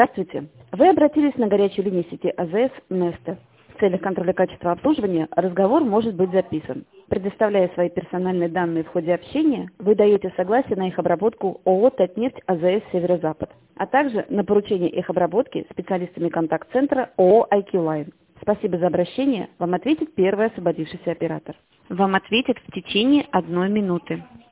Здравствуйте. Вы обратились на горячую линию сети АЗС Neste. В целях контроля качества обслуживания разговор может быть записан. Предоставляя свои персональные данные в ходе общения, вы даете согласие на их обработку ООО «Татнефть АЗС Северо-Запад», а также на поручение их обработки специалистами контакт-центра ООО IQ Line. Спасибо за обращение. Вам ответит первый освободившийся оператор. Вам ответят в течение 1 минуты.